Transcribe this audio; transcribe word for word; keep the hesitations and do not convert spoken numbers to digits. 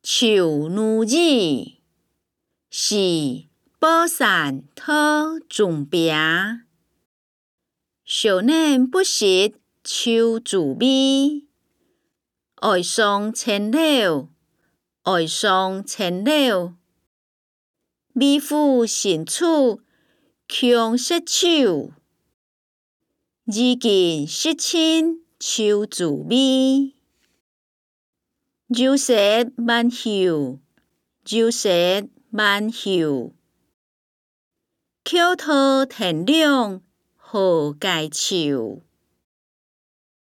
求女儿，是宝山讨重病。少年不识秋滋味，爱上牵柳，爱上牵柳。美妇新处强说手，如今识亲秋滋味。柔舌慢喉，柔舌慢喉，口吐天凉好解愁。